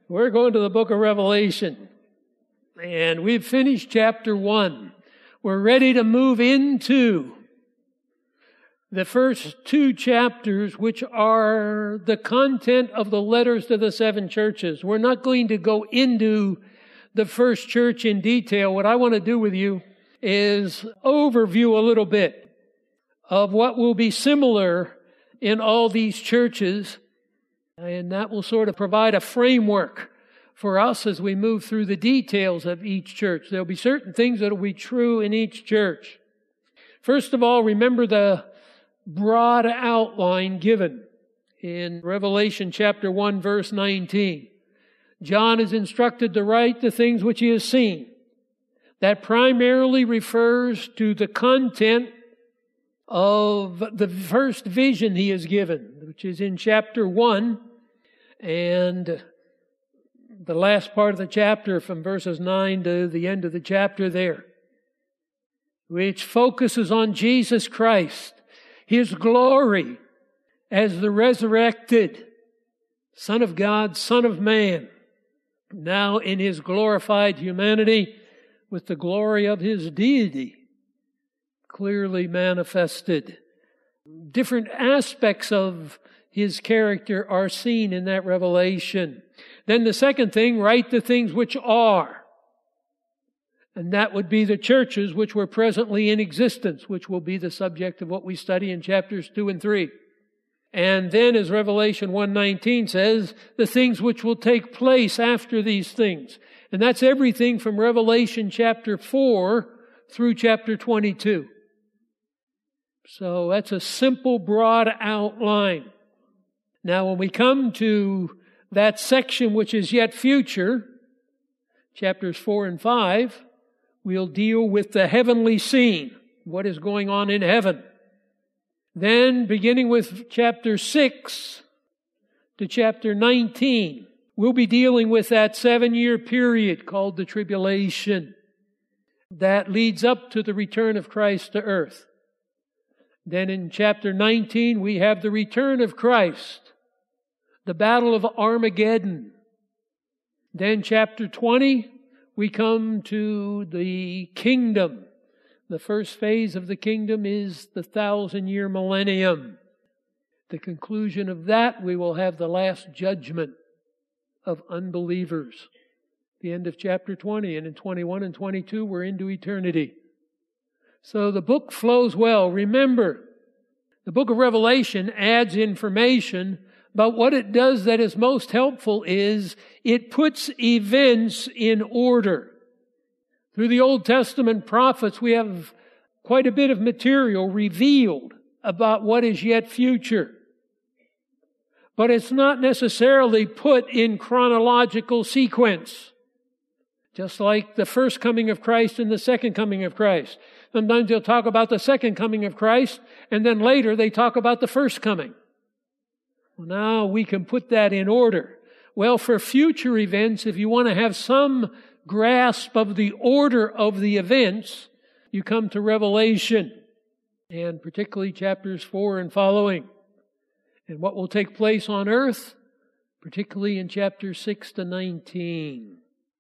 We're going to the book of Revelation, and we've finished chapter 1. We're ready to move into the first two chapters, which are the content of the letters to the seven churches. We're not going to go into the first church in detail. What I want to do with you is overview a little bit of what will be similar in all these churches, and that will sort of provide a framework for us as we move through the details of each church. There'll be certain things that will be true in each church. First of all, remember the broad outline given in Revelation chapter 1, verse 19. John is instructed to write the things which he has seen. That primarily refers to the content of the first vision he is given, which is in chapter 1, and the last part of the chapter from verses 9 to the end of the chapter there, which focuses on Jesus Christ, His glory as the resurrected Son of God, Son of Man, now in His glorified humanity with the glory of His deity clearly manifested. Different aspects of His character are seen in that revelation. Then the second thing, write the things which are. And that would be the churches which were presently in existence, which will be the subject of what we study in chapters 2 and 3. And then, as Revelation 1:19 says, the things which will take place after these things. And that's everything from Revelation chapter 4 through chapter 22. So that's a simple, broad outline. Now, when we come to that section which is yet future, chapters 4 and 5, we'll deal with the heavenly scene, what is going on in heaven. Then, beginning with chapter 6 to chapter 19, we'll be dealing with that 7-year period called the tribulation that leads up to the return of Christ to earth. Then in chapter 19, we have the return of Christ, the battle of Armageddon. Then chapter 20, we come to the kingdom. The first phase of the kingdom is the 1,000-year millennium. The conclusion of that, we will have the last judgment of unbelievers. The end of chapter 20, and in 21 and 22, we're into eternity. So the book flows well. Remember, the book of Revelation adds information, but what it does that is most helpful is it puts events in order. Through the Old Testament prophets, we have quite a bit of material revealed about what is yet future. But it's not necessarily put in chronological sequence, just like the first coming of Christ and the second coming of Christ. Sometimes they'll talk about the second coming of Christ, and then later they talk about the first coming. Well, now we can put that in order. Well, for future events, if you want to have some grasp of the order of the events, you come to Revelation, and particularly chapters 4 and following. And what will take place on earth, particularly in chapters 6 to 19.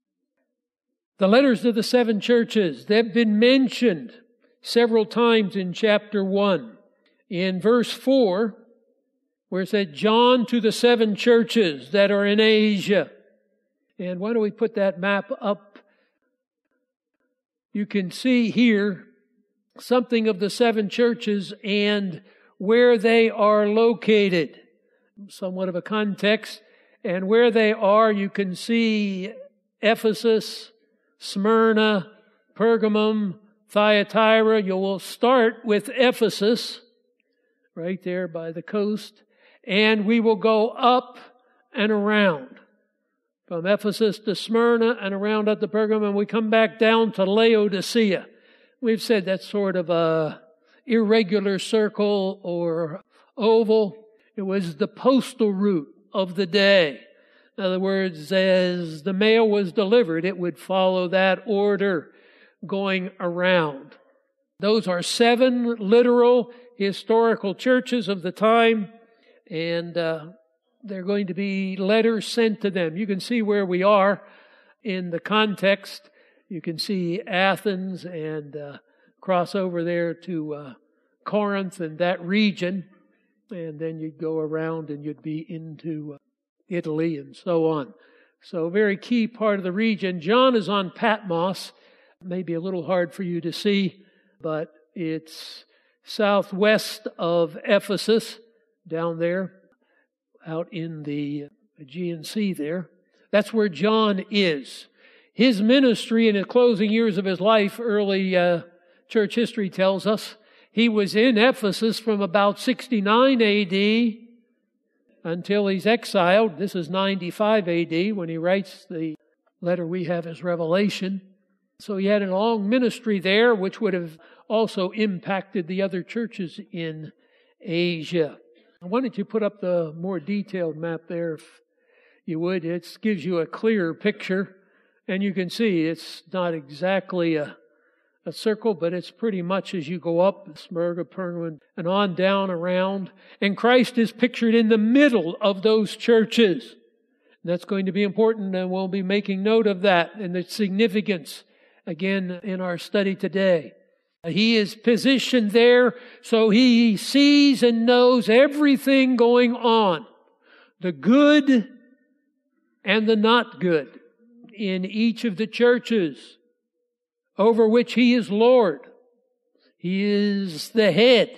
The letters to the seven churches, they've been mentioned several times in chapter 1. In verse 4, where it said, John to the seven churches that are in Asia. And why don't we put that map up? You can see here something of the seven churches and where they are located. Somewhat of a context. And where they are, you can see Ephesus, Smyrna, Pergamum, Thyatira. You will start with Ephesus, right there by the coast, and we will go up and around. From Ephesus to Smyrna and around up to Pergamum, and we come back down to Laodicea. We've said that's sort of a irregular circle or oval. It was the postal route of the day. In other words, as the mail was delivered, it would follow that order going around. Those are 7 literal historical churches of the time, and there are going to be letters sent to them. You can see where we are in the context. You can see Athens and cross over there to Corinth and that region. And then you'd go around and you'd be into Italy and so on. So a very key part of the region. John is on Patmos. Maybe a little hard for you to see, but it's southwest of Ephesus, down there, out in the Aegean Sea there. That's where John is. His ministry in the closing years of his life, early church history tells us, he was in Ephesus from about 69 A.D. until he's exiled. This is 95 A.D. when he writes the letter we have as Revelation. So he had a long ministry there, which would have also impacted the other churches in Asia. Why don't you put up the more detailed map there, if you would. It gives you a clearer picture. And you can see it's not exactly a circle, but it's pretty much as you go up, Smyrna, Pergamon, and on down around. And Christ is pictured in the middle of those churches. And that's going to be important, and we'll be making note of that and the significance, again, in our study today. He is positioned there so he sees and knows everything going on, the good and the not good, in each of the churches over which he is Lord. He is the head.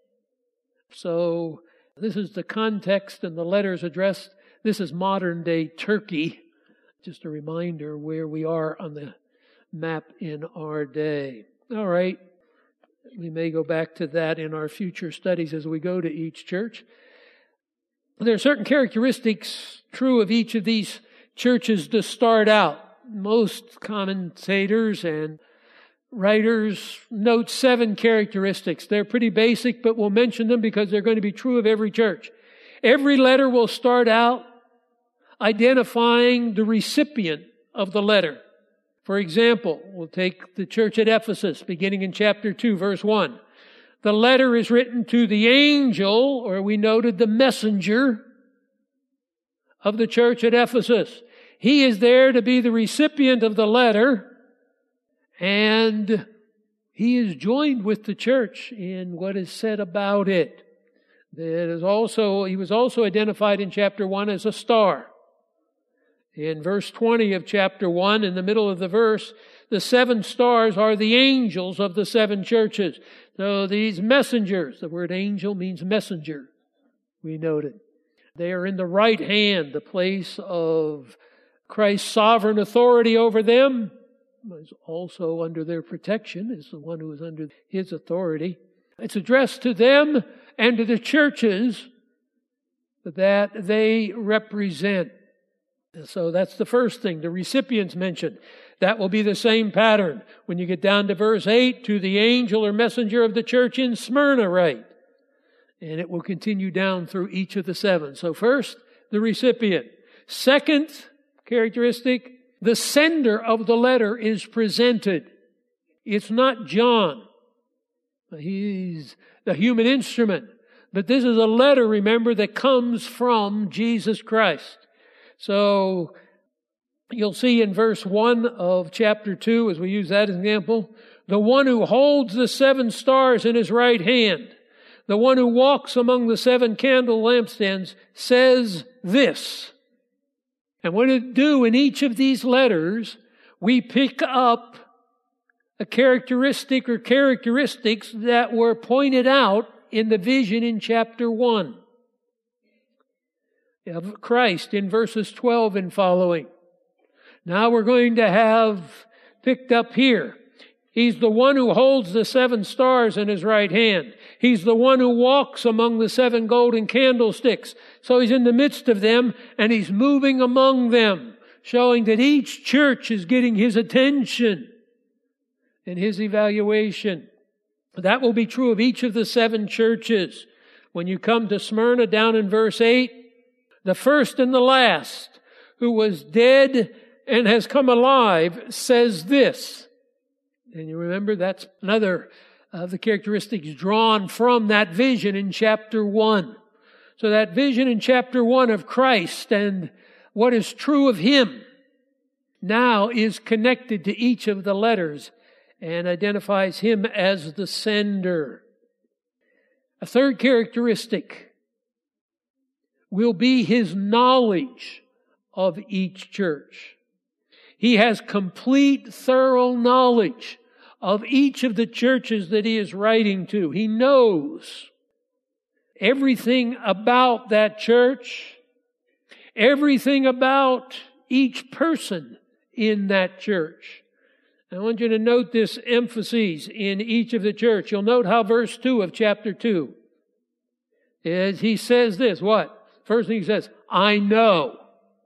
So this is the context, and the letters addressed. This is modern day Turkey. Just a reminder where we are on the map in our day. All right. We may go back to that in our future studies as we go to each church. There are certain characteristics true of each of these churches to start out. Most commentators and writers note 7 characteristics. They're pretty basic, but we'll mention them because they're going to be true of every church. Every letter will start out identifying the recipient of the letter. For example, we'll take the church at Ephesus, beginning in chapter 2, verse 1. The letter is written to the angel, or we noted the messenger, of the church at Ephesus. He is there to be the recipient of the letter, and he is joined with the church in what is said about it. He was also identified in chapter 1 as a star. In verse 20 of chapter 1, in the middle of the verse, the 7 stars are the angels of the 7 churches. So these messengers, the word angel means messenger, we noted. They are in the right hand, the place of Christ's sovereign authority over them. Is also under their protection, is the one who is under his authority. It's addressed to them and to the churches that they represent. So that's the first thing, the recipients mentioned. That will be the same pattern. When you get down to verse 8, to the angel or messenger of the church in Smyrna write. And it will continue down through each of the 7. So first, the recipient. Second characteristic, the sender of the letter is presented. It's not John. He's the human instrument. But this is a letter, remember, that comes from Jesus Christ. So you'll see in verse 1 of chapter 2, as we use that as an example, the one who holds the 7 stars in his right hand, the one who walks among the 7 candle lampstands, says this. And what it do in each of these letters, we pick up a characteristic or characteristics that were pointed out in the vision in chapter 1 of Christ in verses 12 and following. Now we're going to have picked up here. He's the one who holds the 7 stars in his right hand. He's the one who walks among the 7 golden candlesticks. So he's in the midst of them and he's moving among them, showing that each church is getting his attention and his evaluation. That will be true of each of the 7 churches. When you come to Smyrna, down in verse 8, the first and the last, who was dead and has come alive, says this. And you remember that's another of the characteristics drawn from that vision in chapter 1. So that vision in chapter 1 of Christ and what is true of Him now is connected to each of the letters and identifies Him as the sender. A third characteristic will be His knowledge of each church. He has complete, thorough knowledge of each of the churches that He is writing to. He knows everything about that church, everything about each person in that church. I want you to note this emphasis in each of the church. You'll note how verse 2 of chapter 2 is, he says this, what? First thing he says, I know.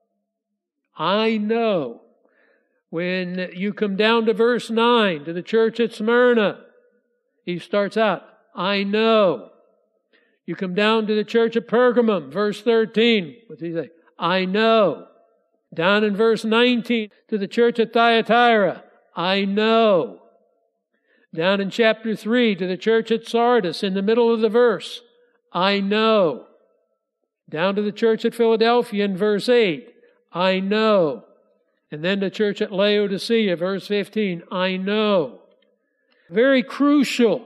I know. When you come down to verse 9, to the church at Smyrna, he starts out, I know. You come down to the church at Pergamum, verse 13, what's he say? I know. Down in verse 19, to the church at Thyatira, I know. Down in chapter 3, to the church at Sardis, in the middle of the verse, I know. Down to the church at Philadelphia in verse 8, I know. And then the church at Laodicea, verse 15, I know. Very crucial.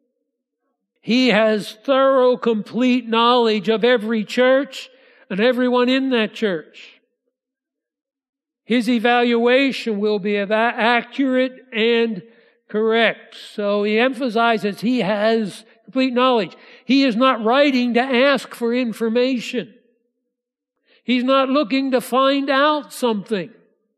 He has thorough, complete knowledge of every church and everyone in that church. His evaluation will be accurate and correct. So he emphasizes he has complete knowledge. He is not writing to ask for information. He's not looking to find out something.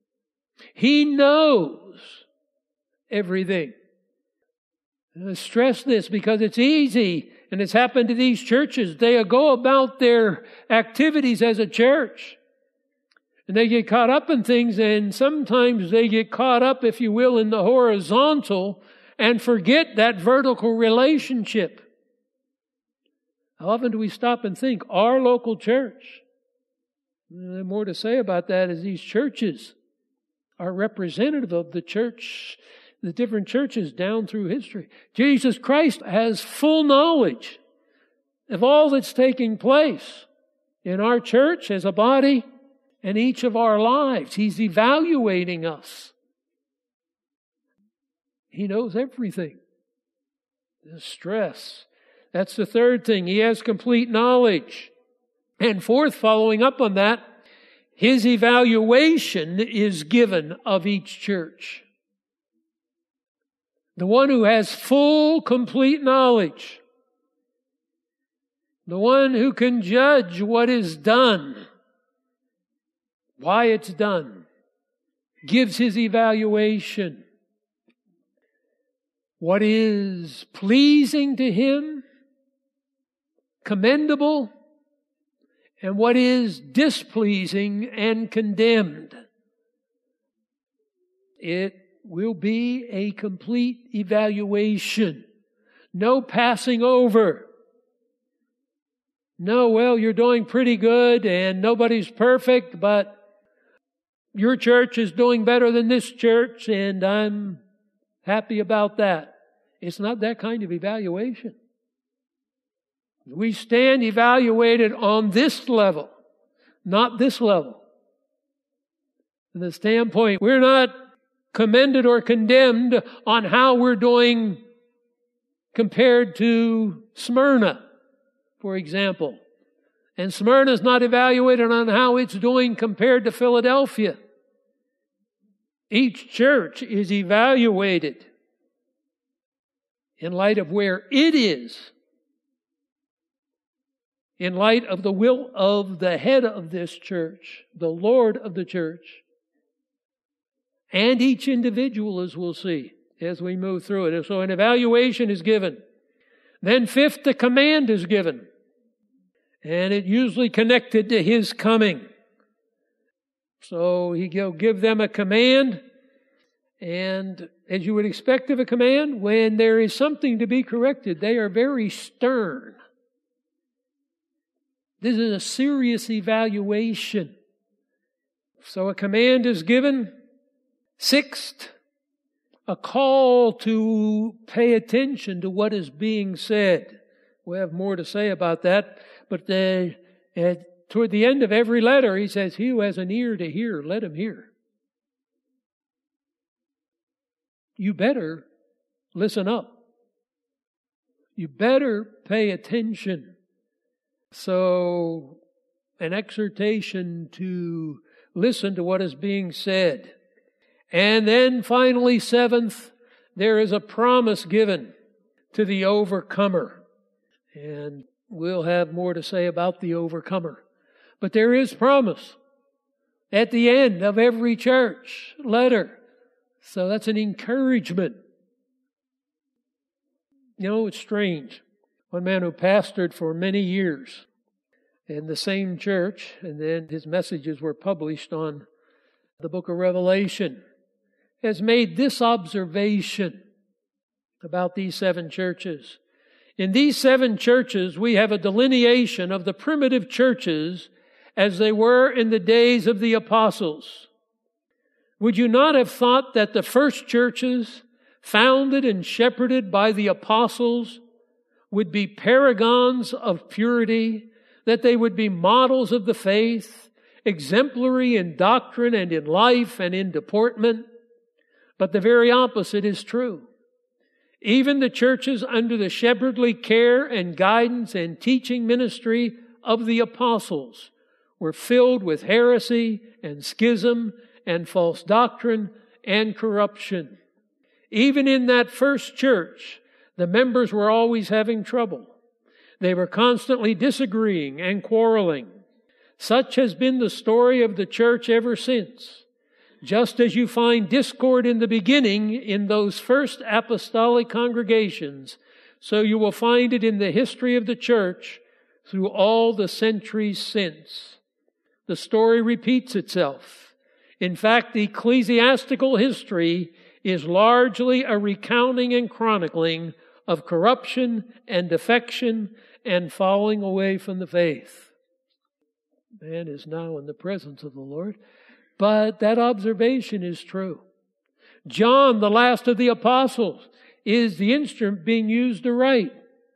He knows everything. And I stress this because it's easy, and it's happened to these churches. They go about their activities as a church, and they get caught up in things, and sometimes they get caught up, if you will, in the horizontal and forget that vertical relationship. How often do we stop and think, our local church? There's more to say about that is these churches are representative of the church, the different churches down through history. Jesus Christ has full knowledge of all that's taking place in our church as a body and each of our lives. He's evaluating us. He knows everything. The stress. That's the third thing. He has complete knowledge. And fourth, following up on that, His evaluation is given of each church. The one who has full, complete knowledge. The one who can judge what is done, why it's done, gives his evaluation. What is pleasing to him, commendable, and what is displeasing and condemned. It will be a complete evaluation. No passing over. No, well, you're doing pretty good and nobody's perfect, but your church is doing better than this church and I'm happy about that. It's not that kind of evaluation. We stand evaluated on this level, not this level. From the standpoint, we're not commended or condemned on how we're doing compared to Smyrna, for example. And Smyrna is not evaluated on how it's doing compared to Philadelphia. Each church is evaluated in light of where it is, in light of the will of the head of this church, the Lord of the church, and each individual, as we'll see as we move through it. So an evaluation is given. Then fifth, the command is given. And it usually connected to His coming. So He'll give them a command. And as you would expect of a command, when there is something to be corrected, they are very stern. This is a serious evaluation. So a command is given. Sixth, a call to pay attention to what is being said. We have more to say about that. But toward the end of every letter, he says, he who has an ear to hear, let him hear. You better listen up. You better pay attention. So, an exhortation to listen to what is being said. And then finally, seventh, there is a promise given to the overcomer. And we'll have more to say about the overcomer. But there is promise at the end of every church letter. So that's an encouragement. You know, it's strange. One man who pastored for many years in the same church, and then his messages were published on the book of Revelation, has made this observation about these 7 churches. In these 7 churches, we have a delineation of the primitive churches as they were in the days of the apostles. Would you not have thought that the first churches, founded and shepherded by the apostles, would be paragons of purity, that they would be models of the faith, exemplary in doctrine and in life and in deportment? But the very opposite is true. Even the churches under the shepherdly care and guidance and teaching ministry of the apostles were filled with heresy and schism and false doctrine and corruption. Even in that first church, the members were always having trouble. They were constantly disagreeing and quarreling. Such has been the story of the church ever since. Just as you find discord in the beginning in those first apostolic congregations, so you will find it in the history of the church through all the centuries since. The story repeats itself. In fact, ecclesiastical history is largely a recounting and chronicling of corruption and defection and falling away from the faith. Man is now in the presence of the Lord. But that observation is true. John, the last of the apostles, is the instrument being used to write.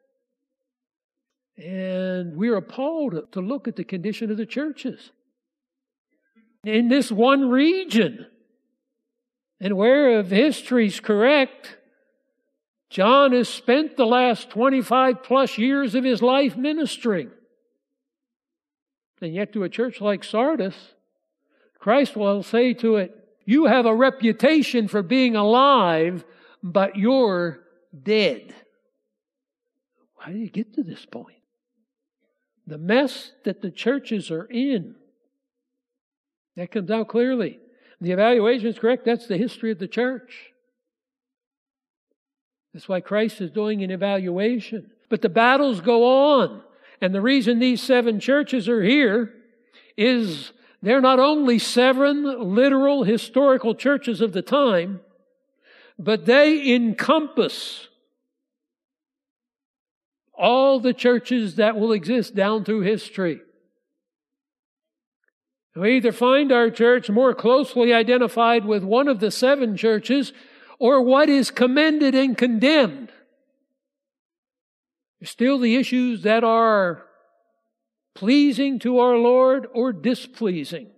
And we're appalled to look at the condition of the churches in this one region. And where, if history's correct, John has spent the last 25 plus years of his life ministering. And yet to a church like Sardis, Christ will say to it, you have a reputation for being alive, but you're dead. How do you get to this point? The mess that the churches are in. That comes out clearly. The evaluation is correct. That's the history of the church. That's why Christ is doing an evaluation. But the battles go on. And the reason these 7 churches are here is they're not only 7 literal historical churches of the time, but they encompass all the churches that will exist down through history. We either find our church more closely identified with one of the 7 churches or what is commended and condemned. There's still the issues that are pleasing to our Lord or displeasing.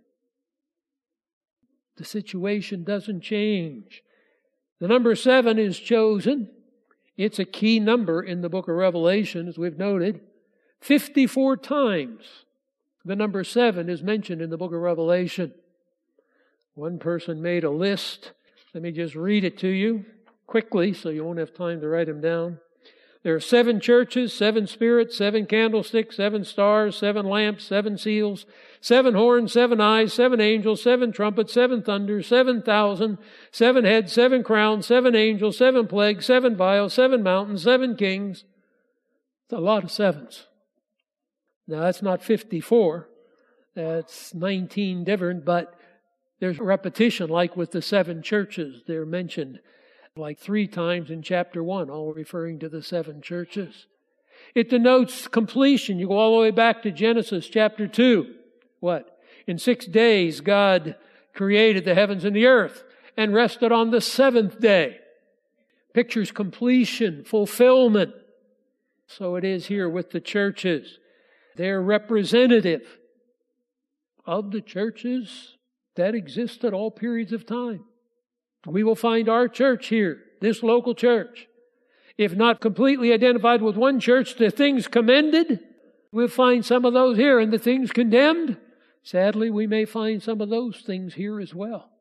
The situation doesn't change. The number 7 is chosen. It's a key number in the book of Revelation, as we've noted. 54 times the number 7 is mentioned in the book of Revelation. One person made a list. Let me just read it to you quickly so you won't have time to write them down. There are 7 churches, 7 spirits, 7 candlesticks, 7 stars, 7 lamps, 7 seals, 7 horns, 7 eyes, 7 angels, 7 trumpets, 7 thunders, 7,000, 7 heads, 7 crowns, 7 angels, 7 plagues, 7 vials, 7 mountains, 7 kings. It's a lot of 7s. Now that's not 54. That's 19 different, but there's repetition like with the 7 churches. They're mentioned like 3 times in chapter 1, all referring to the 7 churches. It denotes completion. You go all the way back to Genesis chapter 2. What? In 6 days, God created the heavens and the earth and rested on the 7th day. Pictures completion, fulfillment. So it is here with the churches. They're representative of the churches that exist at all periods of time. We will find our church here, this local church. If not completely identified with one church, the things commended, we'll find some of those here. And the things condemned, sadly, we may find some of those things here as well.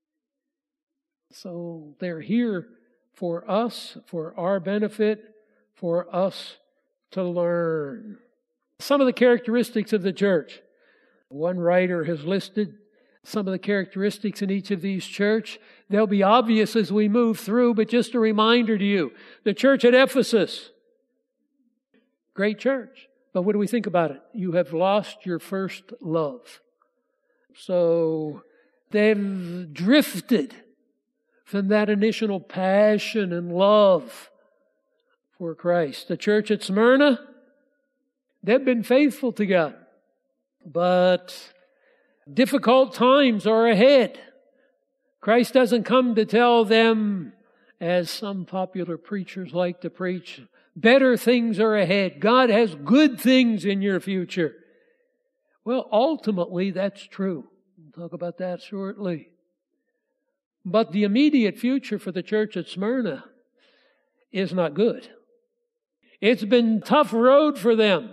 So they're here for us, for our benefit, for us to learn. Some of the characteristics of the church. One writer has listed some of the characteristics in each of these churches. They'll be obvious as we move through, but just a reminder to you. The church at Ephesus, great church. But what do we think about it? You have lost your first love. So they've drifted from that initial passion and love for Christ. The church at Smyrna, they've been faithful to God, but difficult times are ahead. Christ doesn't come to tell them, as some popular preachers like to preach, better things are ahead. God has good things in your future. Well, ultimately, that's true. We'll talk about that shortly. But the immediate future for the church at Smyrna is not good. It's been a tough road for them.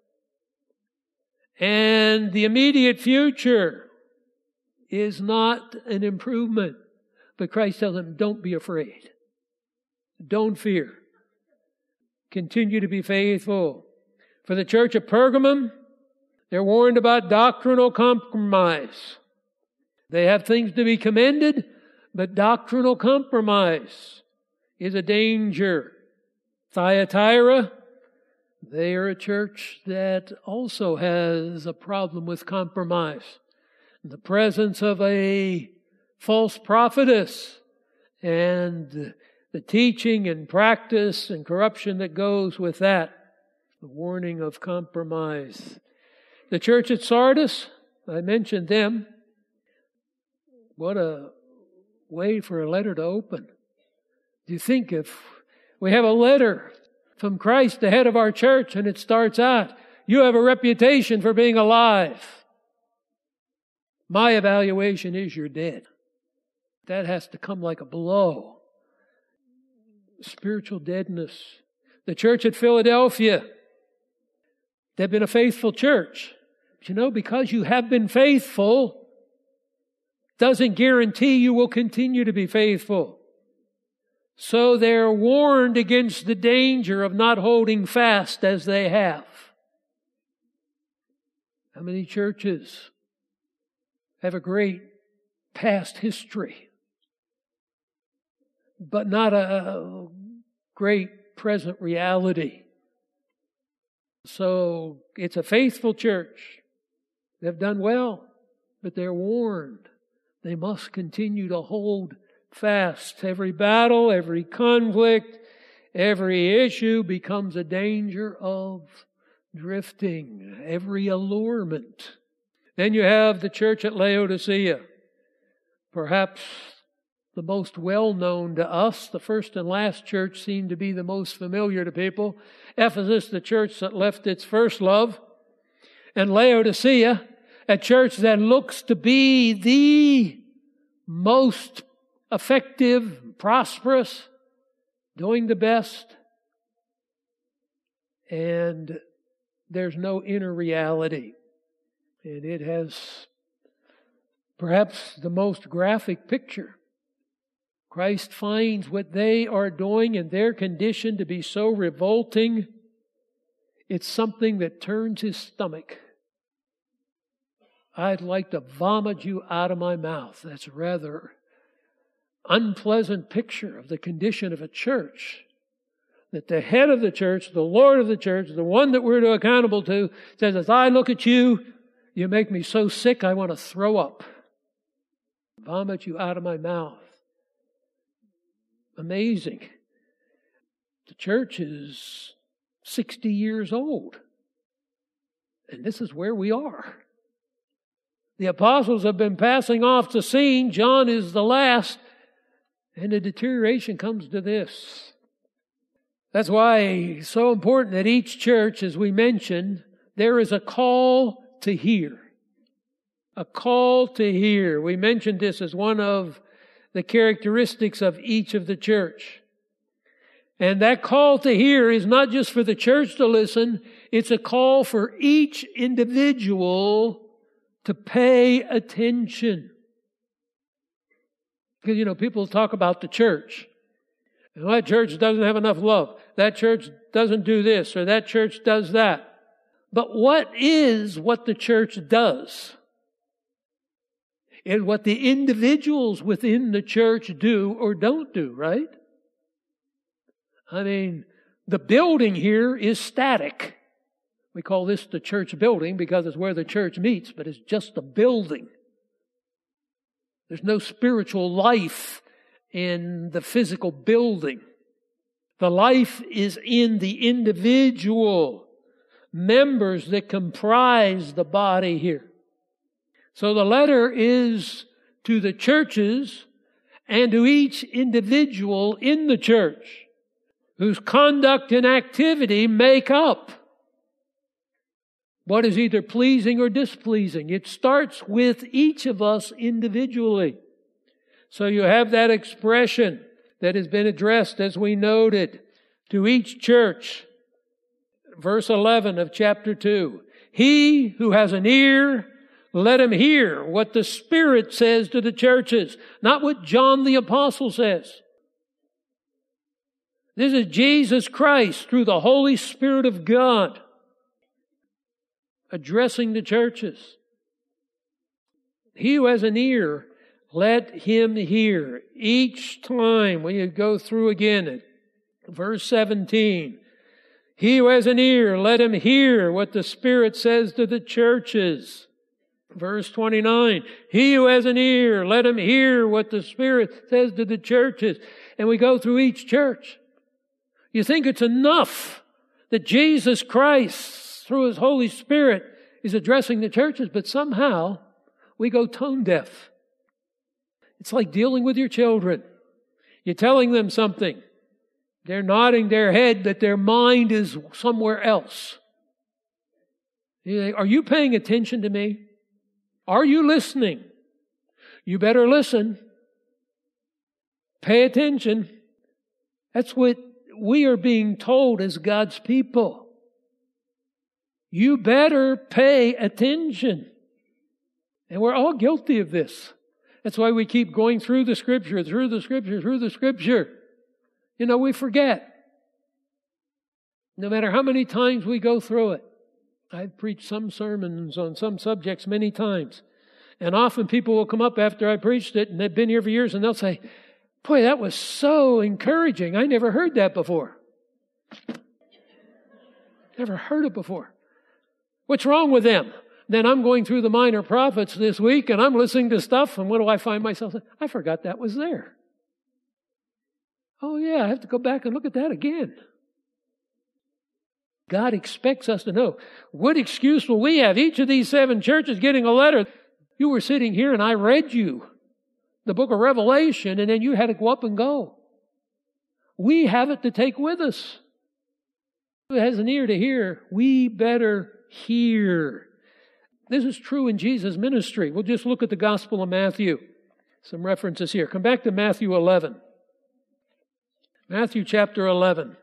And the immediate future is not an improvement. But Christ tells them, don't be afraid. Don't fear. Continue to be faithful. For the church of Pergamum, they're warned about doctrinal compromise. They have things to be commended, but doctrinal compromise is a danger. Thyatira, they are a church that also has a problem with compromise. The presence of a false prophetess and the teaching and practice and corruption that goes with that. The warning of compromise. The church at Sardis, I mentioned them. What a way for a letter to open. Do you think if we have a letter from Christ, the head of our church, and it starts out, you have a reputation for being alive. My evaluation is you're dead. That has to come like a blow. Spiritual deadness. The church at Philadelphia, they've been a faithful church. But you know, because you have been faithful, doesn't guarantee you will continue to be faithful. So they're warned against the danger of not holding fast as they have. How many churches have a great past history, but not a great present reality? So it's a faithful church. They've done well, but they're warned. They must continue to hold fast. Every battle, every conflict, every issue becomes a danger of drifting. Every allurement. Then you have the church at Laodicea. Perhaps the most well-known to us. The first and last church seem to be the most familiar to people. Ephesus, the church that left its first love. And Laodicea, a church that looks to be the most effective, prosperous, doing the best. And there's no inner reality. And it has perhaps the most graphic picture. Christ finds what they are doing in their condition to be so revolting, it's something that turns his stomach. I'd like to vomit you out of my mouth. That's a rather unpleasant picture of the condition of a church. That the head of the church, the Lord of the church, the one that we're accountable to, says, as I look at you, you make me so sick I want to throw up. Vomit you out of my mouth. Amazing. The church is 60 years old. And this is where we are. The apostles have been passing off the scene. John is the last. And the deterioration comes to this. That's why it's so important that each church, as we mentioned, there is a call to hear. A call to hear. We mentioned this as one of the characteristics of each of the church. And that call to hear is not just for the church to listen, it's a call for each individual to pay attention. Because, people talk about the church. And that church doesn't have enough love. That church doesn't do this, or that church does that. But what is what the church does? And what the individuals within the church do or don't do, right? The building here is static. We call this the church building because it's where the church meets, but it's just a building. There's no spiritual life in the physical building. The life is in the individual members that comprise the body here. So the letter is to the churches and to each individual in the church whose conduct and activity make up what is either pleasing or displeasing. It starts with each of us individually. So you have that expression that has been addressed, as we noted, to each church. Verse 11 of chapter 2. He who has an ear, let him hear what the Spirit says to the churches, not what John the Apostle says. This is Jesus Christ through the Holy Spirit of God addressing the churches. He who has an ear, let him hear. Each time when you go through again at verse 17, he who has an ear, let him hear what the Spirit says to the churches. Verse 29, he who has an ear, let him hear what the Spirit says to the churches. And we go through each church. You think it's enough that Jesus Christ, through His Holy Spirit, is addressing the churches, but somehow we go tone deaf. It's like dealing with your children. You're telling them something. They're nodding their head, but their mind is somewhere else. Are you paying attention to me? Are you listening? You better listen. Pay attention. That's what we are being told as God's people. You better pay attention. And we're all guilty of this. That's why we keep going through the Scripture. We forget. No matter how many times we go through it. I've preached some sermons on some subjects many times. And often people will come up after I preached it, and they've been here for years, and they'll say, boy, that was so encouraging. I never heard that before. Never heard it before. What's wrong with them? Then I'm going through the minor prophets this week, and I'm listening to stuff, and what do I find myself saying? I forgot that was there. Oh yeah, I have to go back and look at that again. God expects us to know. What excuse will we have? Each of these 7 churches getting a letter. You were sitting here and I read you the book of Revelation, and then you had to go up and go. We have it to take with us. Who has an ear to hear, we better hear. This is true in Jesus' ministry. We'll just look at the Gospel of Matthew. Some references here. Come back to Matthew 11. Matthew chapter 11.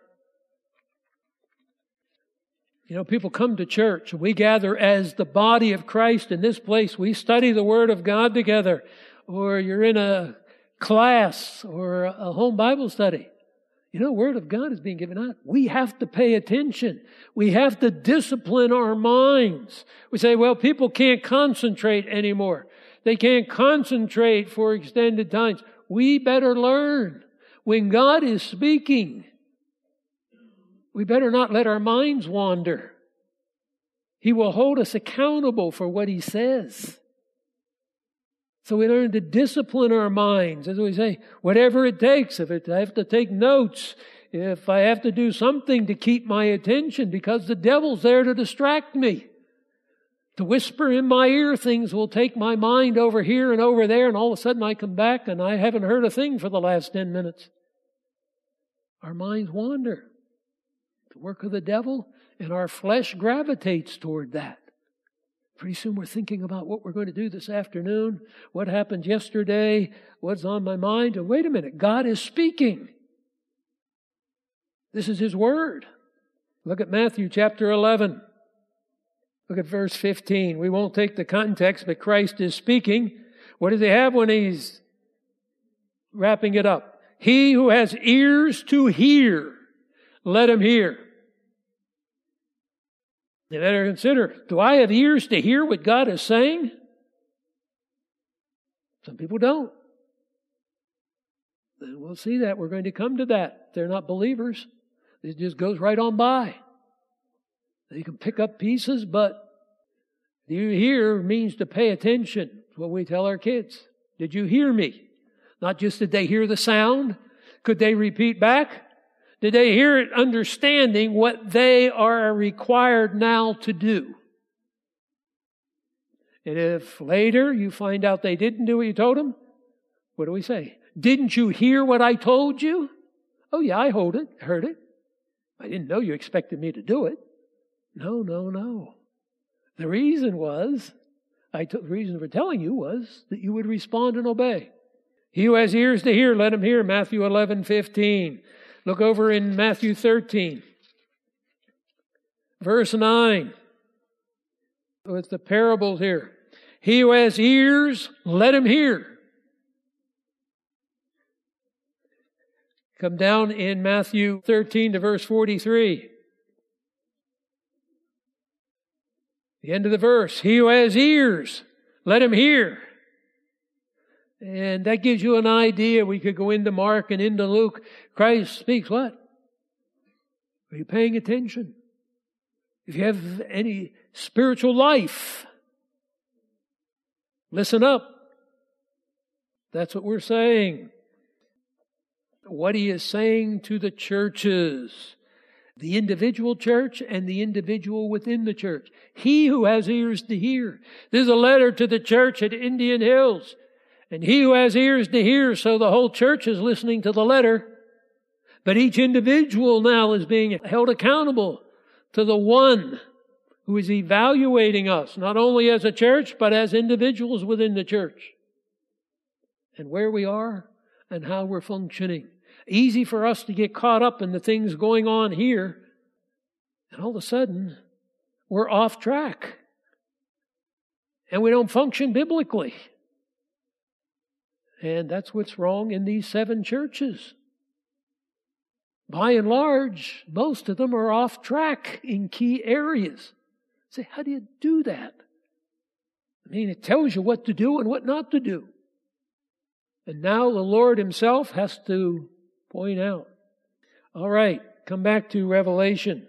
People come to church. We gather as the body of Christ in this place. We study the Word of God together. Or you're in a class or a home Bible study. The Word of God is being given out. We have to pay attention. We have to discipline our minds. We say, well, people can't concentrate anymore. They can't concentrate for extended times. We better learn. When God is speaking, we better not let our minds wander. He will hold us accountable for what He says. So we learn to discipline our minds. As we say, whatever it takes, if I have to take notes, if I have to do something to keep my attention, because the devil's there to distract me. To whisper in my ear things will take my mind over here and over there, and all of a sudden I come back and I haven't heard a thing for the last 10 minutes. Our minds wander. The work of the devil, And our flesh gravitates toward that. Pretty soon we're thinking about what we're going to do this afternoon, what happened yesterday, what's on my mind. And wait a minute, God is speaking. This is His Word. Look at Matthew chapter 11. Look at verse 15. We won't take the context, but Christ is speaking. What does He have when He's wrapping it up? He who has ears to hear, let him hear. You better consider, do I have ears to hear what God is saying? Some people don't. And we'll see that. We're going to come to that. They're not believers. It just goes right on by. You can pick up pieces, but you hear means to pay attention. That's what we tell our kids. Did you hear me? Not just did they hear the sound. Could they repeat back? Did they hear it understanding what they are required now to do? And if later you find out they didn't do what you told them, what do we say? Didn't you hear what I told you? Oh yeah, I heard it. I didn't know you expected me to do it. No. The reason for telling you was that you would respond and obey. He who has ears to hear, let him hear. Matthew 11:15. Look over in Matthew 13. Verse 9. With the parables here. He who has ears, let him hear. Come down in Matthew 13 to verse 43. The end of the verse. He who has ears, let him hear. And that gives you an idea. We could go into Mark and into Luke. Christ speaks what? Are you paying attention? If you have any spiritual life, listen up. That's what we're saying. What He is saying to the churches, the individual church and the individual within the church. He who has ears to hear. This is a letter to the church at Indian Hills. And he who has ears to hear, so the whole church is listening to the letter. But each individual now is being held accountable to the one who is evaluating us, not only as a church, but as individuals within the church. And where we are and how we're functioning. Easy for us to get caught up in the things going on here. And all of a sudden, we're off track. And we don't function biblically. And that's what's wrong in these 7 churches. By and large, most of them are off track in key areas. Say, how do you do that? I mean, it tells you what to do and what not to do. And now the Lord Himself has to point out. All right, come back to Revelation.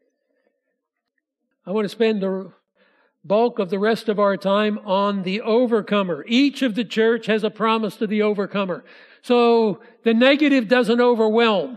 I want to spend the bulk of the rest of our time on the overcomer. Each of the church has a promise to the overcomer. So the negative doesn't overwhelm.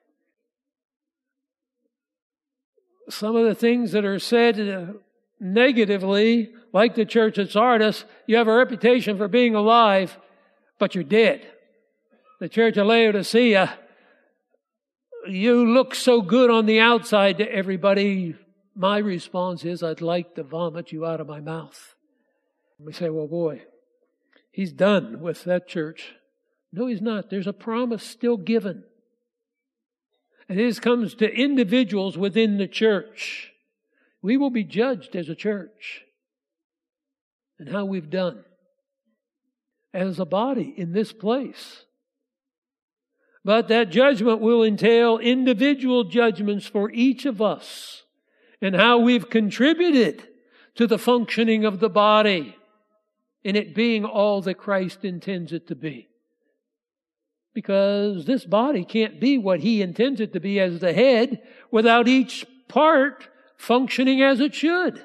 Some of the things that are said negatively, like the church at Sardis, you have a reputation for being alive, but you're dead. The church of Laodicea, you look so good on the outside to everybody. My response is, I'd like to vomit you out of my mouth. We say, well, boy, he's done with that church. No, he's not. There's a promise still given. And this comes to individuals within the church. We will be judged as a church and how we've done as a body in this place. But that judgment will entail individual judgments for each of us. And how we've contributed to the functioning of the body in it being all that Christ intends it to be. Because this body can't be what He intends it to be as the head without each part functioning as it should.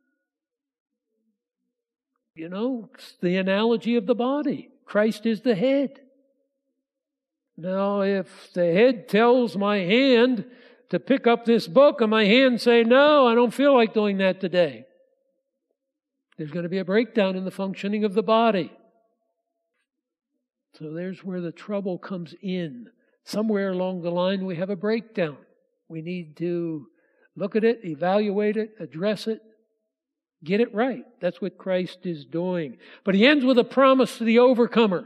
You know, it's the analogy of the body. Christ is the head. Now, if the head tells my hand to pick up this book and my hand say, no, I don't feel like doing that today, there's going to be a breakdown in the functioning of the body. So there's where the trouble comes in. Somewhere along the line we have a breakdown. We need to Look at it, evaluate it, address it, get it right. That's what Christ is doing. But he ends with a promise to the overcomer.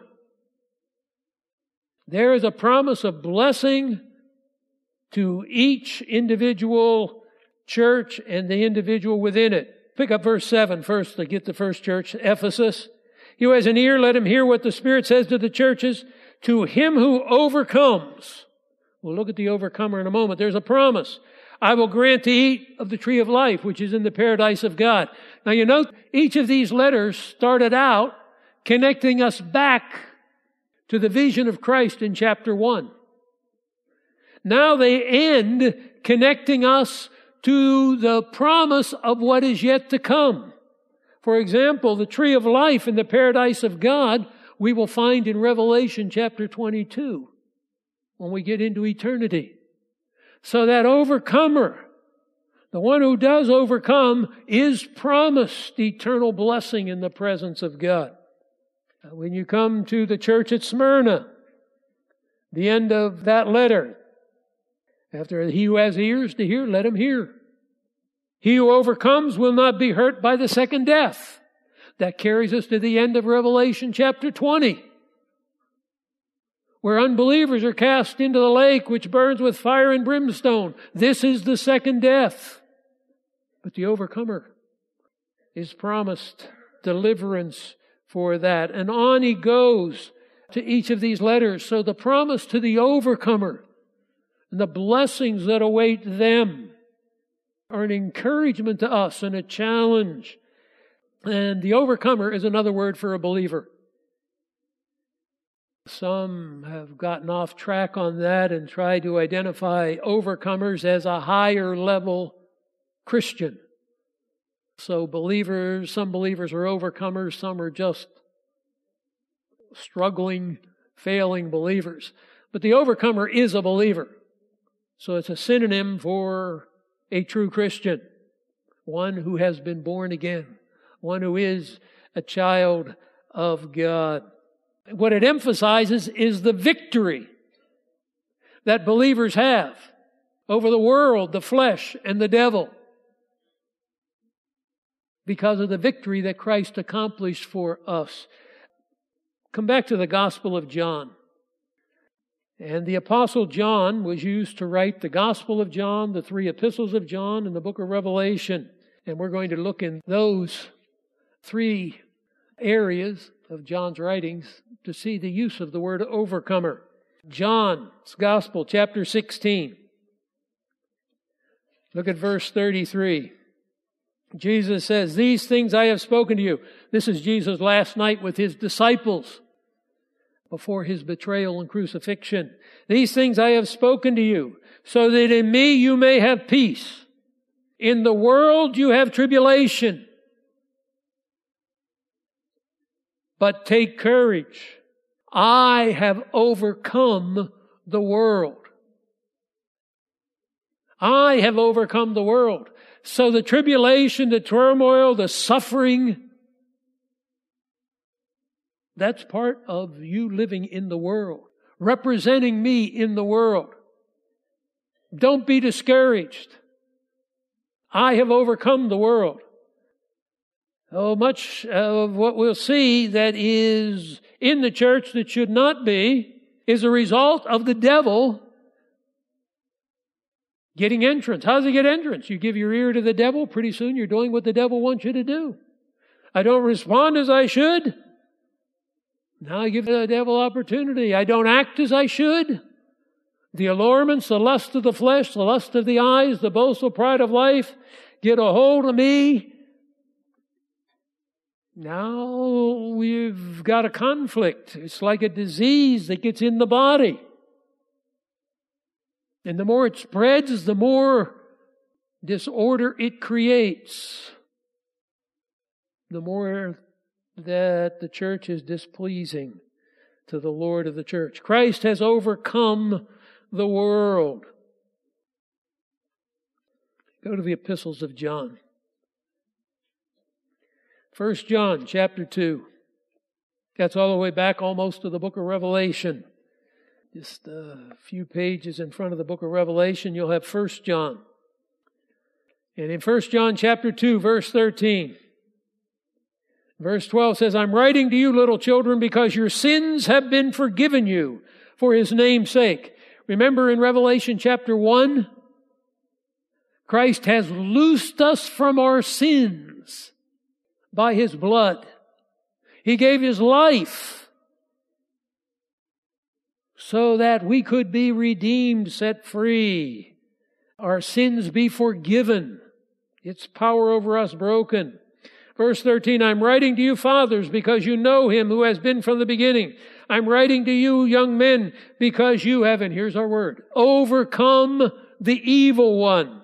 There is a promise of blessing to each individual church and the individual within it. Pick up verse 7 first to get the first church, Ephesus. He who has an ear, let him hear what the Spirit says to the churches. To him who overcomes. We'll look at the overcomer in a moment. There's a promise. I will grant to eat of the tree of life, which is in the paradise of God. Now you note, each of these letters started out connecting us back to the vision of Christ in chapter 1. Now they end connecting us to the promise of what is yet to come. For example, the tree of life in the paradise of God, we will find in Revelation chapter 22 when we get into eternity. So that overcomer, the one who does overcome, is promised eternal blessing in the presence of God. When you come to the church at Smyrna, the end of that letter, after he who has ears to hear, let him hear. He who overcomes will not be hurt by the second death. That carries us to the end of Revelation chapter 20, where unbelievers are cast into the lake which burns with fire and brimstone. This is the second death. But the overcomer is promised deliverance for that. And on he goes to each of these letters. So the promise to the overcomer and the blessings that await them are an encouragement to us and a challenge. And the overcomer is another word for a believer. Some have gotten off track on that and tried to identify overcomers as a higher level Christian. So some believers are overcomers, some are just struggling, failing believers. But the overcomer is a believer. So it's a synonym for a true Christian, one who has been born again, one who is a child of God. What it emphasizes is the victory that believers have over the world, the flesh, and the devil, because of the victory that Christ accomplished for us. Come back to the Gospel of John. And the Apostle John was used to write the Gospel of John, the 3 epistles of John, and the book of Revelation. And we're going to look in those 3 areas of John's writings to see the use of the word overcomer. John's Gospel, chapter 16. Look at verse 33. Jesus says, "These things I have spoken to you." This is Jesus last night with his disciples before his betrayal and crucifixion. "These things I have spoken to you, so that in me you may have peace. In the world you have tribulation. But take courage. I have overcome the world." I have overcome the world. So the tribulation, the turmoil, the suffering, that's part of you living in the world, representing me in the world. Don't be discouraged. I have overcome the world. Oh, much of what we'll see that is in the church that should not be is a result of the devil getting entrance. How does he get entrance? You give your ear to the devil, pretty soon you're doing what the devil wants you to do. I don't respond as I should. Now I give the devil opportunity. I don't act as I should. The allurements, the lust of the flesh, the lust of the eyes, the boastful pride of life get a hold of me. Now we've got a conflict. It's like a disease that gets in the body. And the more it spreads, the more disorder it creates. The more that the church is displeasing to the Lord of the church. Christ has overcome the world. Go to the epistles of John. 1 John chapter 2. That's all the way back almost to the book of Revelation. Just a few pages in front of the book of Revelation, you'll have 1 John. And in 1 John chapter 2, verse 13, verse 12 says, I'm writing to you, little children, because your sins have been forgiven you for His name's sake. Remember in Revelation chapter 1, Christ has loosed us from our sins by His blood. He gave His life so that we could be redeemed, set free, our sins be forgiven, its power over us broken. Verse 13, I'm writing to you, fathers, because you know Him who has been from the beginning. I'm writing to you, young men, because you have, and here's our word, overcome the evil one.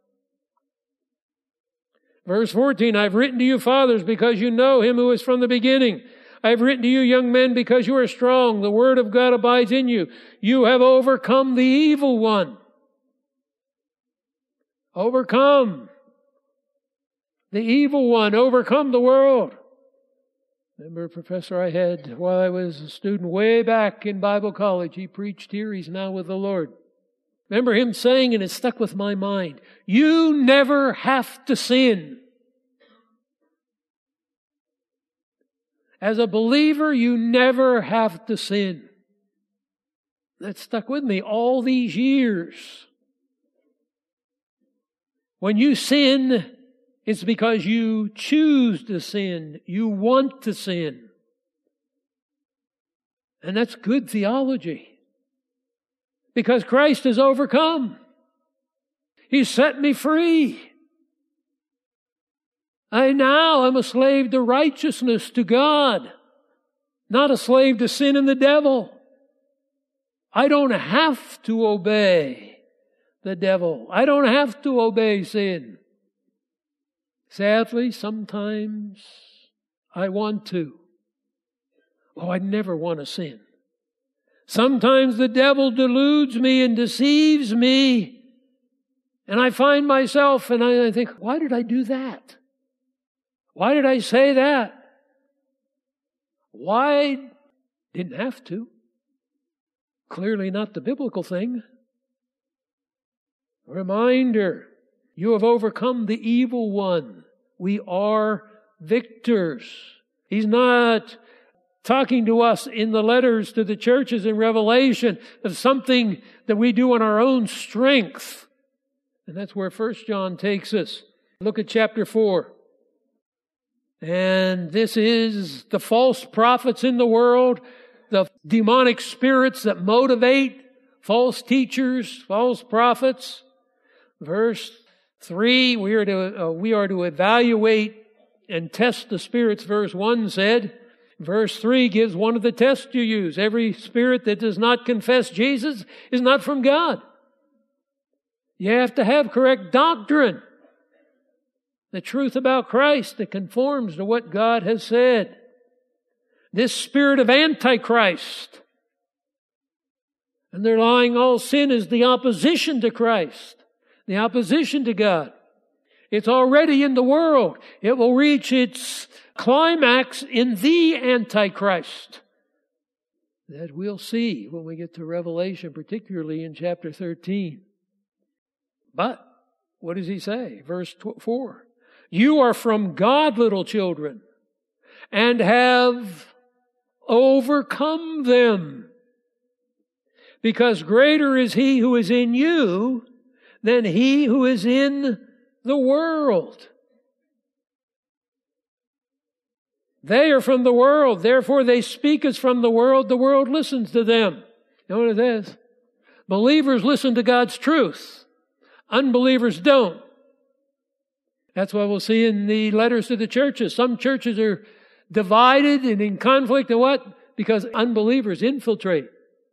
Verse 14, I've written to you, fathers, because you know Him who is from the beginning. I've written to you, young men, because you are strong. The word of God abides in you. You have overcome the evil one. Overcome the evil one. Overcome the world. Remember a professor I had while I was a student way back in Bible college. He preached here. He's now with the Lord. Remember him saying, and it stuck with my mind, you never have to sin. As a believer, you never have to sin. That stuck with me all these years. When you sin, it's because you choose to sin. You want to sin. And that's good theology. Because Christ has overcome. He set me free. I now am a slave to righteousness, to God, not a slave to sin and the devil. I don't have to obey the devil. I don't have to obey sin. Sadly, sometimes I want to. Oh, I never want to sin. Sometimes the devil deludes me and deceives me, and I find myself and I think, why did I do that? Why did I say that? Why? Didn't have to. Clearly not the biblical thing. Reminder, you have overcome the evil one. We are victors. He's not talking to us in the letters to the churches in Revelation of something that we do in our own strength. And that's where 1 John takes us. Look at chapter 4. And this is the false prophets in the world, the demonic spirits that motivate false teachers, false prophets. Verse 3, we are to evaluate and test the spirits, verse 1 said. Verse 3 gives one of the tests you use. Every spirit that does not confess Jesus is not from God. You have to have correct doctrine. The truth about Christ that conforms to what God has said. This spirit of Antichrist, underlying all sin, is the opposition to Christ, the opposition to God. It's already in the world. It will reach its climax in the Antichrist that we'll see when we get to Revelation, particularly in chapter 13. But what does he say? Verse 4. You are from God, little children, and have overcome them, because greater is He who is in you than he who is in the world. They are from the world, therefore they speak as from the world listens to them. You know what it is? Believers listen to God's truth. Unbelievers don't. That's why we'll see in the letters to the churches. Some churches are divided and in conflict, and what? Because unbelievers infiltrate.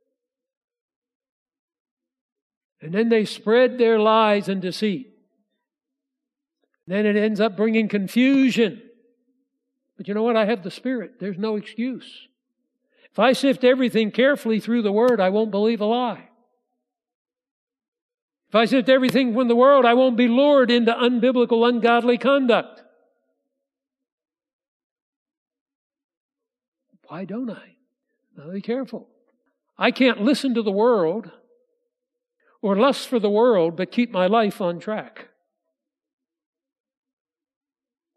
And then they spread their lies and deceit. Then it ends up bringing confusion. But you know what? I have the Spirit. There's no excuse. If I sift everything carefully through the Word, I won't believe a lie. If I sift everything from the world, I won't be lured into unbiblical, ungodly conduct. Why don't I? Now be careful. I can't listen to the world or lust for the world, but keep my life on track.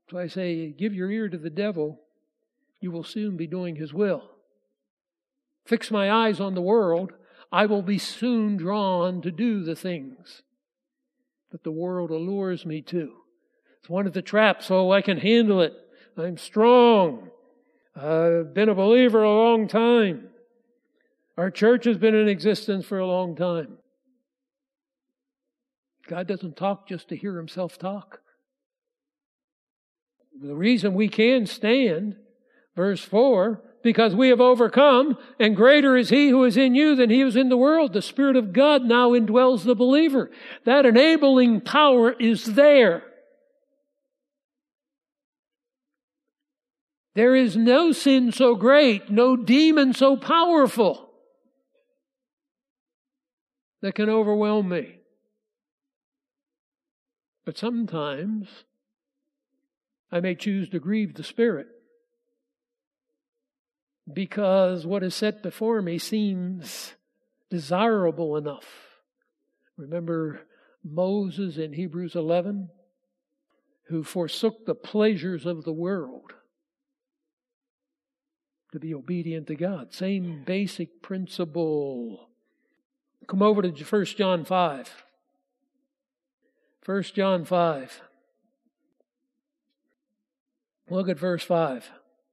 So I say, give your ear to the devil. You will soon be doing his will. Fix my eyes on the world. I will be soon drawn to do the things that the world allures me to. It's one of the traps. Oh, I can handle it. I'm strong. I've been a believer a long time. Our church has been in existence for a long time. God doesn't talk just to hear himself talk. The reason we can stand, verse 4, because we have overcome, and greater is he who is in you than he who is in the world. The Spirit of God now indwells the believer. That enabling power is there. There is no sin so great, no demon so powerful that can overwhelm me. But sometimes I may choose to grieve the Spirit because what is set before me seems desirable enough. Remember Moses in Hebrews 11, who forsook the pleasures of the world to be obedient to God. Same basic principle. Come over to 1 John 5. 1 John 5. Look at verse 5.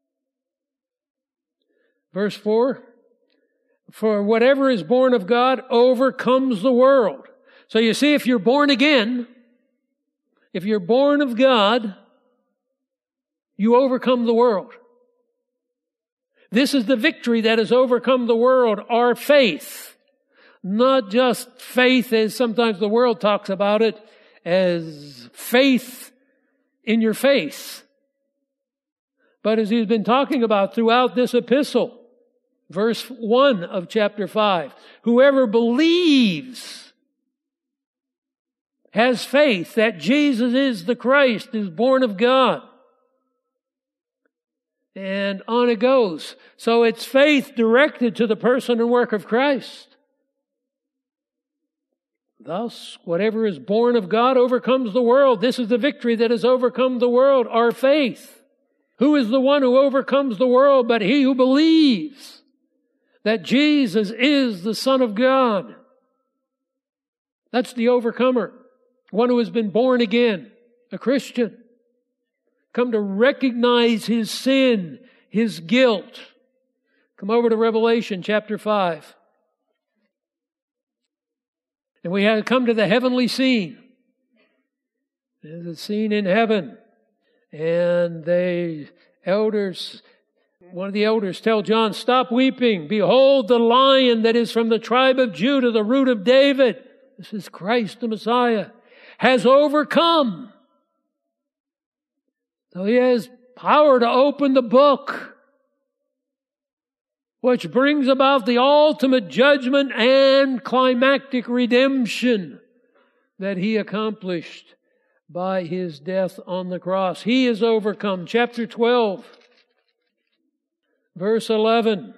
Verse 4. For whatever is born of God overcomes the world. So you see, if you're born again, if you're born of God, you overcome the world. This is the victory that has overcome the world, our faith. Not just faith as sometimes the world talks about it, as faith in your face. But as he's been talking about throughout this epistle, verse 1 of chapter 5, whoever believes, has faith that Jesus is the Christ, is born of God. And on it goes. So it's faith directed to the person and work of Christ. Thus, whatever is born of God overcomes the world. This is the victory that has overcome the world, our faith. Who is the one who overcomes the world but he who believes that Jesus is the Son of God? That's the overcomer. One who has been born again, a Christian. Come to recognize his sin, his guilt. Come over to Revelation chapter 5. And we have come to the heavenly scene. There's a scene in heaven. And one of the elders tell John, stop weeping. Behold the Lion that is from the tribe of Judah, the root of David. This is Christ the Messiah. Has overcome. So he has power to open the book, which brings about the ultimate judgment and climactic redemption that he accomplished by his death on the cross. He is overcome. Chapter 12, verse 11.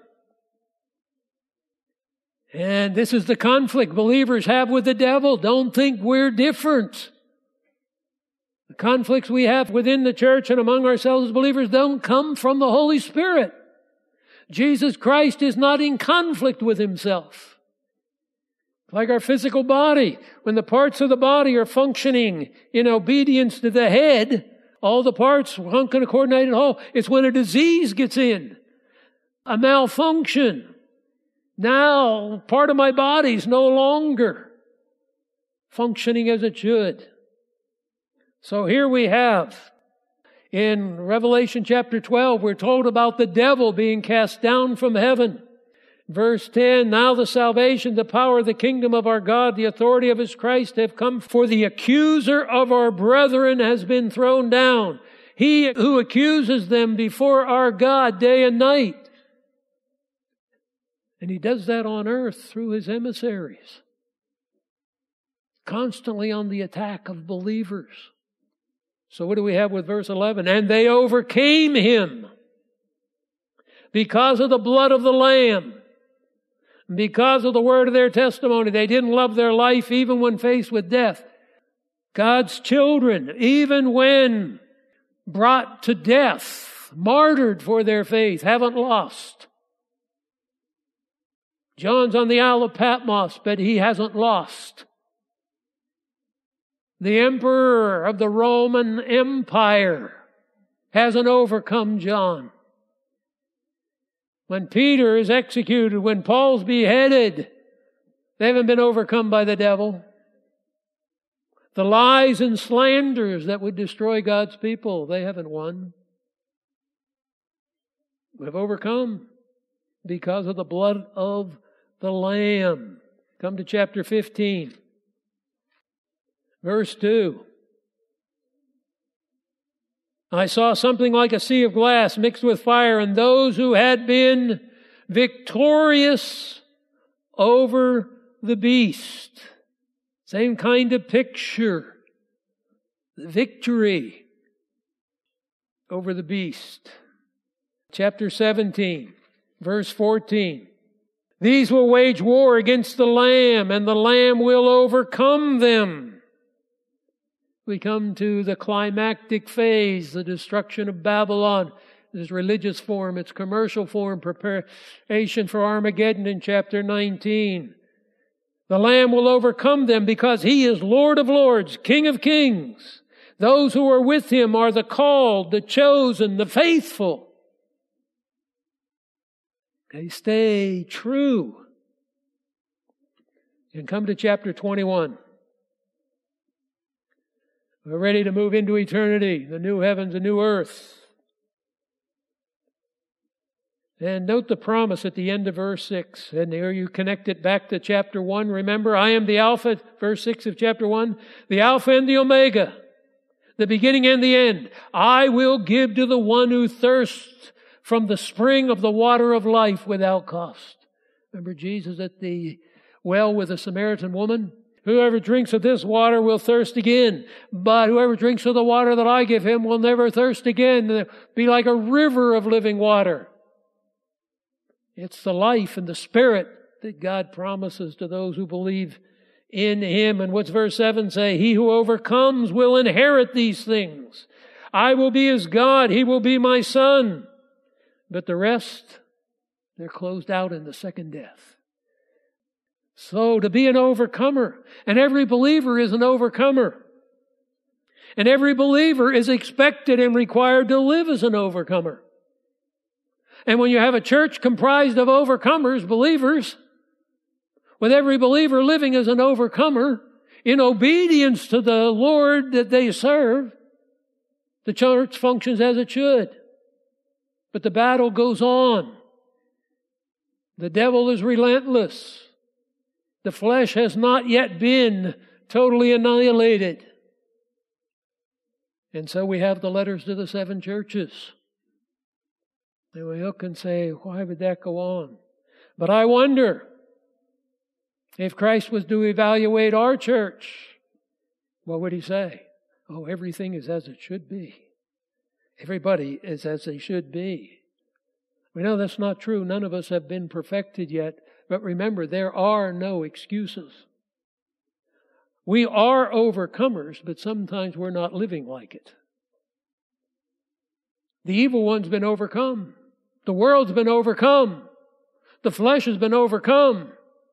And this is the conflict believers have with the devil. Don't think we're different. The conflicts we have within the church and among ourselves as believers don't come from the Holy Spirit. Jesus Christ is not in conflict with himself. Like our physical body, when the parts of the body are functioning in obedience to the head, all the parts function in a coordinated whole. It's when a disease gets in, a malfunction. Now, part of my body's no longer functioning as it should. So here we have, in Revelation chapter 12, we're told about the devil being cast down from heaven. Verse 10, now the salvation, the power, the kingdom of our God, the authority of his Christ have come, for the accuser of our brethren has been thrown down. He who accuses them before our God day and night. And he does that on earth through his emissaries. Constantly on the attack of believers. So what do we have with verse 11? And they overcame him because of the blood of the Lamb. Because of the word of their testimony. They didn't love their life even when faced with death. God's children, even when brought to death, martyred for their faith, haven't lost. John's on the Isle of Patmos, but he hasn't lost. The emperor of the Roman Empire hasn't overcome John. When Peter is executed, when Paul's beheaded, they haven't been overcome by the devil. The lies and slanders that would destroy God's people, they haven't won. We've overcome because of the blood of the Lamb. Come to chapter 15. Verse 2. I saw something like a sea of glass mixed with fire, and those who had been victorious over the beast. Same kind of picture. The victory over the beast. Chapter 17, verse 14. These will wage war against the Lamb, and the Lamb will overcome them. We come to the climactic phase, the destruction of Babylon. Its religious form, its commercial form, preparation for Armageddon in chapter 19. The Lamb will overcome them because He is Lord of lords, King of kings. Those who are with Him are the called, the chosen, the faithful. They stay true. And come to chapter 21. We're ready to move into eternity, the new heavens, the new earth. And note the promise at the end of verse 6. And here you connect it back to chapter 1. Remember, I am the Alpha, verse 6 of chapter 1, the Alpha and the Omega, the beginning and the end. I will give to the one who thirsts from the spring of the water of life without cost. Remember Jesus at the well with the Samaritan woman? Whoever drinks of this water will thirst again. But whoever drinks of the water that I give him will never thirst again. It'll be like a river of living water. It's the life and the Spirit that God promises to those who believe in Him. And what's verse 7 say? He who overcomes will inherit these things. I will be his God. He will be my son. But the rest, they're closed out in the second death. So to be an overcomer, and every believer is an overcomer. And every believer is expected and required to live as an overcomer. And when you have a church comprised of overcomers, believers, with every believer living as an overcomer, in obedience to the Lord that they serve, the church functions as it should. But the battle goes on. The devil is relentless. The flesh has not yet been totally annihilated. And so we have the letters to the 7 churches. And we look and say, why would that go on? But I wonder, if Christ was to evaluate our church, what would He say? Oh, everything is as it should be. Everybody is as they should be. We know that's not true. None of us have been perfected yet. But remember, there are no excuses. We are overcomers, but sometimes we're not living like it. The evil one's been overcome. The world's been overcome. The flesh has been overcome.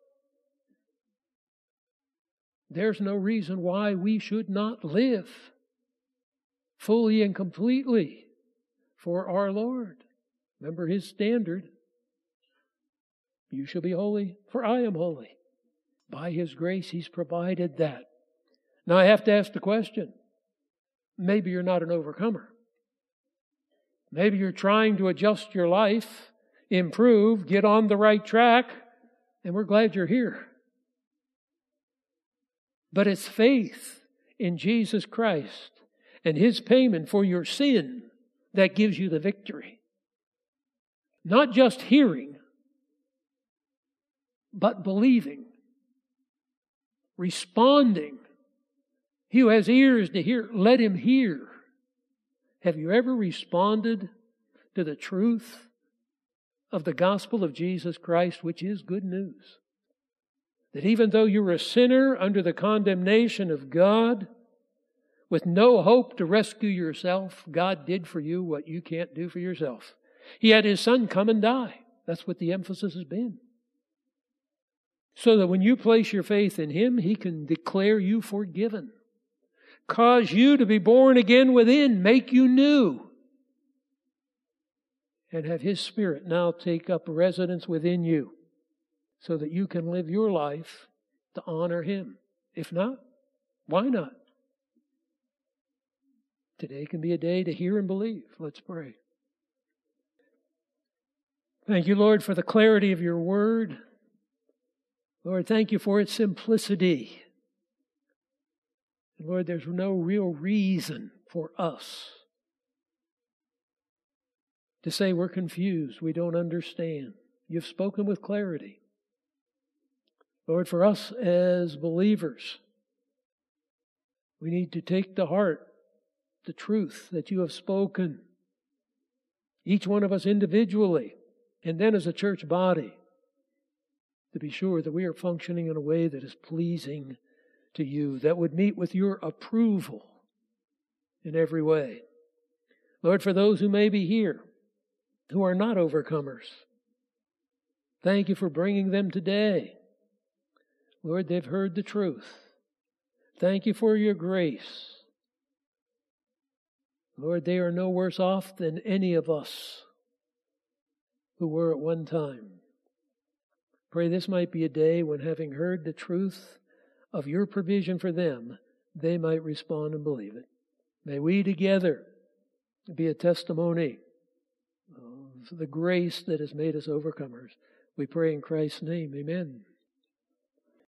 There's no reason why we should not live fully and completely for our Lord. Remember His standard. You shall be holy, for I am holy. By His grace, He's provided that. Now I have to ask the question. Maybe you're not an overcomer. Maybe you're trying to adjust your life, improve, get on the right track, and we're glad you're here. But it's faith in Jesus Christ and His payment for your sin that gives you the victory. Not just hearing, but believing, responding. He who has ears to hear, let him hear. Have you ever responded to the truth of the gospel of Jesus Christ, which is good news? That even though you're a sinner under the condemnation of God, with no hope to rescue yourself, God did for you what you can't do for yourself. He had His Son come and die. That's what the emphasis has been. So that when you place your faith in Him, He can declare you forgiven, cause you to be born again within, make you new, and have His Spirit now take up residence within you so that you can live your life to honor Him. If not, why not? Today can be a day to hear and believe. Let's pray. Thank you, Lord, for the clarity of your word. Lord, thank you for its simplicity. And Lord, there's no real reason for us to say we're confused, we don't understand. You've spoken with clarity. Lord, for us as believers, we need to take to heart the truth that you have spoken, each one of us individually, and then as a church body, to be sure that we are functioning in a way that is pleasing to you, that would meet with your approval in every way. Lord, for those who may be here, who are not overcomers, thank you for bringing them today. Lord, they've heard the truth. Thank you for your grace. Lord, they are no worse off than any of us who were at one time. Pray this might be a day when, having heard the truth of your provision for them, they might respond and believe it. May we together be a testimony of the grace that has made us overcomers. We pray in Christ's name. Amen.